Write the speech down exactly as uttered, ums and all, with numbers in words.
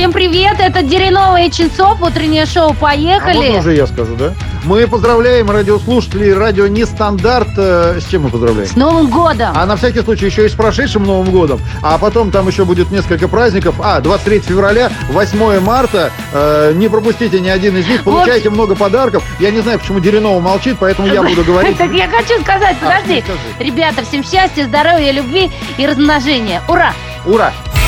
Всем привет, это Деренова и Ченцов, утреннее шоу, поехали. А можно уже я скажу, да? Мы поздравляем радиослушателей радио Нестандарт. С чем мы поздравляем? С Новым годом. А на всякий случай еще и с прошедшим Новым годом. А потом там еще будет несколько праздников. А, двадцать третьего февраля, восьмое марта. Э, не пропустите ни один из них. Получайте вот много подарков. Я не знаю, почему Деренова молчит, поэтому я буду говорить. Так я хочу сказать, подожди. Ребята, всем счастья, здоровья, любви и размножения. Ура! Ура!